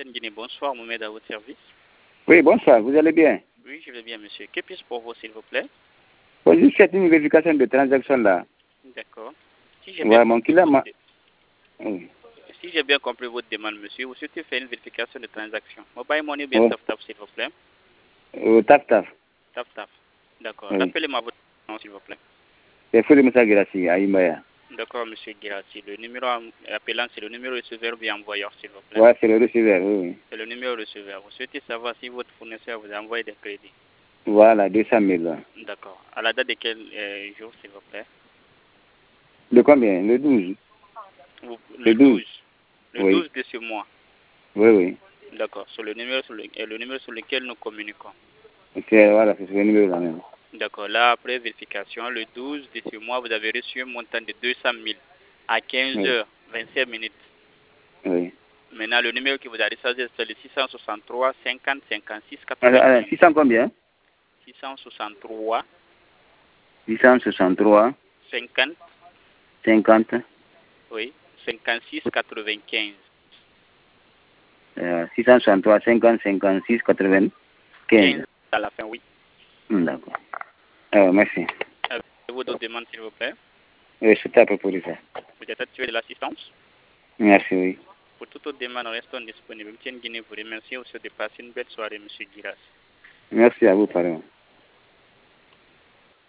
MTN Guinée, bonsoir, Mohamed à votre service. Oui, bonsoir, vous allez bien? Oui, je vais bien, monsieur. Que puis-je pour vous, s'il vous plaît? Bon, juste cette une vérification de transaction là. D'accord. Si j'ai Ouais, bien, mon client m'a... Oui. si j'ai bien compris votre demande, monsieur, vous souhaitez faire une vérification de transaction. Mobile Money ou bien Oh. Tap, s'il vous plaît? Taf taf. Tap. D'accord. Oui. Rappelez-moi votre nom, s'il vous plaît. C'est Fouri Moussa Girassi, à Imaya. D'accord, monsieur Girassi. Le numéro appelant, c'est le numéro receveur ou bien envoyeur, s'il vous plaît? Ouais, c'est le receveur, oui. C'est le numéro receveur. Vous souhaitez savoir si votre fournisseur vous a envoyé des crédits? Voilà, 200 000. D'accord. À la date de quel jour, s'il vous plaît? De combien? Le 12. Le 12. Le Oui. 12 de ce mois. Oui. D'accord. Sur le numéro sur lequel nous communiquons. Voilà, c'est le numéro là même. D'accord. Là, après vérification, le 12 de ce mois, vous avez reçu un montant de 200 000 à 15h27 minutes. Oui. Maintenant, le numéro qui vous a rechargé, c'est le 663 50 56 Alors, 95. 600 combien? 663 663 50, 50 oui, 56 95. 663 50 56 95. 15 à la fin, oui. D'accord. Merci. Avez-vous d'autres demandes, s'il vous plaît? Oui, c'est à propos de ça. Vous êtes satisfait de l'assistance? Merci, oui. Pour toute autre demande, nous restons disponibles. MTN Guinée vous remercie aussi de passer une belle soirée, M. Giras. Merci à vous, pardon.